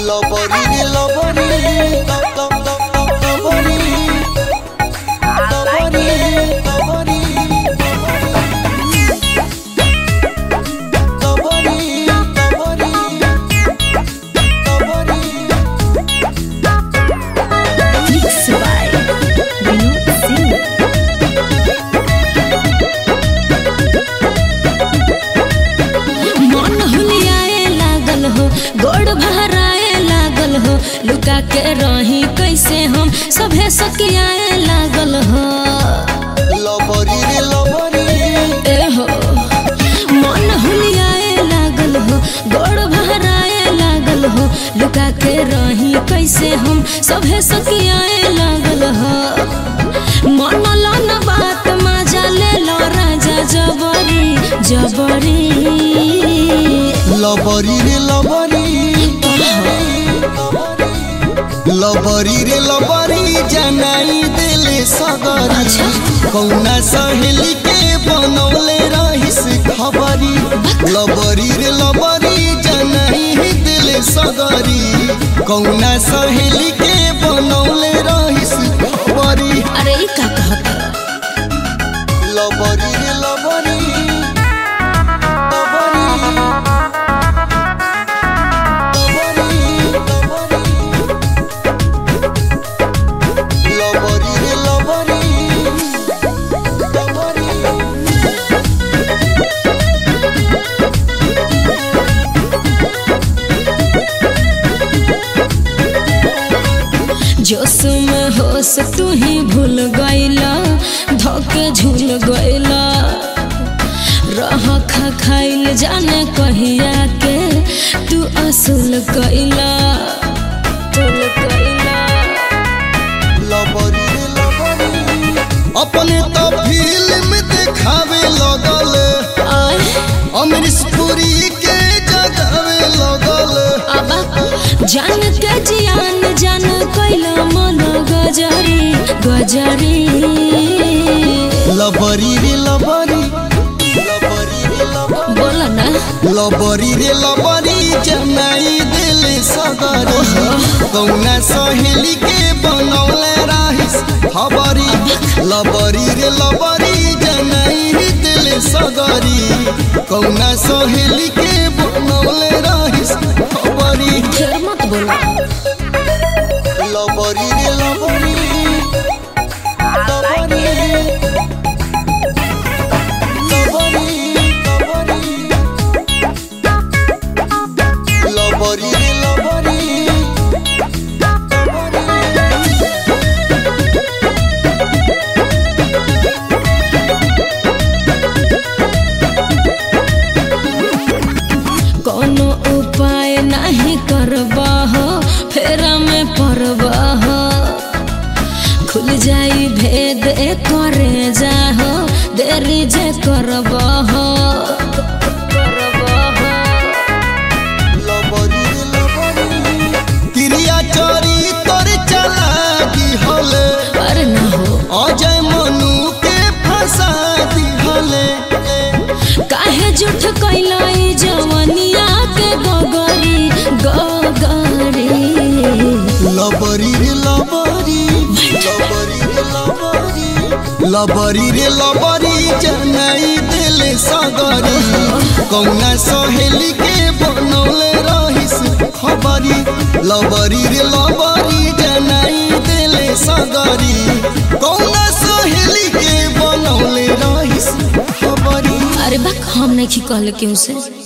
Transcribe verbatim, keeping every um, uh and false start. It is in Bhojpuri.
लबरी रे लबरी लबरी लबरी लबरी लुका के रही कैसे हम सभे सकियाए लागल हो लबरी रे लबरी ए हो मन हुलियाए लागल हो गोड़ भराए लागल हो लुका के रही कैसे हम सभे सकियाए लागल हो मन लो न बात मजा ले लो राजा जबरी जबरी लबरी रे लबरी लबरी रे लबरी जनाई दिले सगरी कौना सहेली के बनौले रहिस खबरी लबरी रे लबरी जनाई दिले सगरी कौना सहेली के बनौले रहिस खबरी। अरे ई का कहत लबरी रे लबरी जोश में होश तू ही भूल गईला धोके झूल गईला रह खा खाइल जाने कहिया के तू असूल कईला तुल कईला लबरी रे लबरी अपने तो फिल्म दिखावे लगल अमरीश पुरी के जगावे लगल अब जान के जियान जान कैला मन गजरी गजरी लबरी रे लबरी लबरी रे लबरी बोला ना लबरी रे लबरी जनाई दिले सगरी कौना सहेली के बनौले रहिस खबरी लबरी रे लबरी जनाई दिले सगरी कौना सहेली के बनौले रहिस खबरी। फिर मत बोला लबरी रे लबरी लबरी लबरी लबरी रे लबरी कोनो उपाय नहीं करबा हो फेरा में पड़बा हो खुल जाई भेद करे जाहो देरी जे करबा हो लबरी रे लबरी क्रिया चोरी तोर चला दी हले अरे ना हो अजय मनु के फंसा दी हले काहे झूठ कैला जवनिया के गगरी गगरी लबरी रे लबरी लबरी रे लबरी लबरी रे लबरी जनाई दिले सगरी कौना सहेली के बनौले रहिस खबरी लबरी रे लबरी जनाई दिले सगरी कौना सहेली के बनौले रहिस खबरी। अरे बा हम नहीं कहले क्यों से।